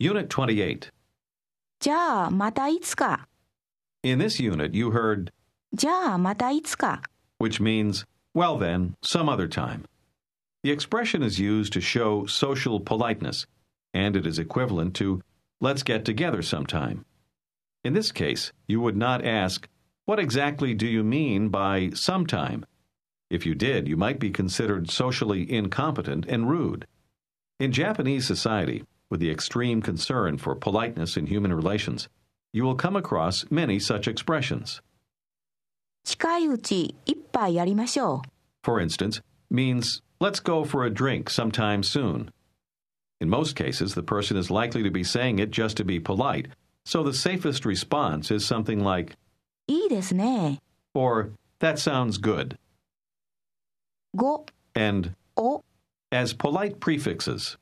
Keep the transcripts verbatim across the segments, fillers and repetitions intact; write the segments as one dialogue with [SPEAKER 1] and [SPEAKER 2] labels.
[SPEAKER 1] Unit twenty-eight.
[SPEAKER 2] じゃあまたいつか。
[SPEAKER 1] In this unit, you heard
[SPEAKER 2] じゃあまたいつか。
[SPEAKER 1] which means, well then, some other time. The expression is used to show social politeness, and it is equivalent to, let's get together sometime. In this case, you would not ask, what exactly do you mean by sometime? If you did, you might be considered socially incompetent and rude. In Japanese society, with the extreme concern for politeness in human relations, you will come across many such expressions.
[SPEAKER 2] 近いうち一杯やりましょう。
[SPEAKER 1] For instance, means, let's go for a drink sometime soon. In most cases, the person is likely to be saying it just to be polite, so the safest response is something like,
[SPEAKER 2] いいですね。
[SPEAKER 1] or, that sounds good,
[SPEAKER 2] ご、
[SPEAKER 1] and
[SPEAKER 2] お、
[SPEAKER 1] as polite prefixes.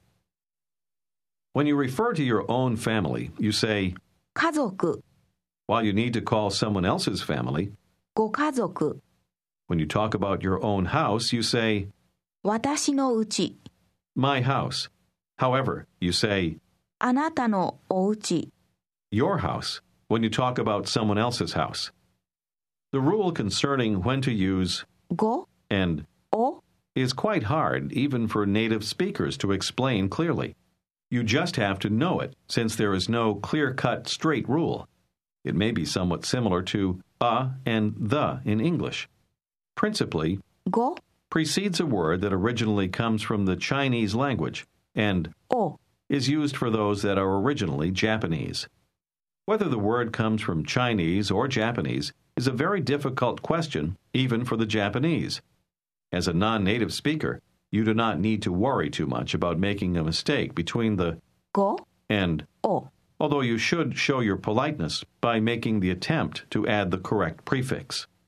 [SPEAKER 1] When you refer to your own family, you say,
[SPEAKER 2] 家族、
[SPEAKER 1] while you need to call someone else's family.
[SPEAKER 2] ご家族、
[SPEAKER 1] When you talk about your own house, you say,
[SPEAKER 2] 私のうち、
[SPEAKER 1] my house. However, you say,
[SPEAKER 2] あなたのおうち。
[SPEAKER 1] your house, when you talk about someone else's house. The rule concerning when to use
[SPEAKER 2] ご、
[SPEAKER 1] and
[SPEAKER 2] お、
[SPEAKER 1] is quite hard even for native speakers to explain clearly. You just have to know it, since there is no clear-cut straight rule. It may be somewhat similar to a and the in English. Principally,
[SPEAKER 2] ご、
[SPEAKER 1] precedes a word that originally comes from the Chinese language, and
[SPEAKER 2] お。
[SPEAKER 1] is used for those that are originally Japanese. Whether the word comes from Chinese or Japanese is a very difficult question, even for the Japanese. As a non-native speaker, you do not need to worry too much about making a mistake between the
[SPEAKER 2] ご、
[SPEAKER 1] and,
[SPEAKER 2] お。
[SPEAKER 1] although you should show your politeness by making the attempt to add the correct prefix.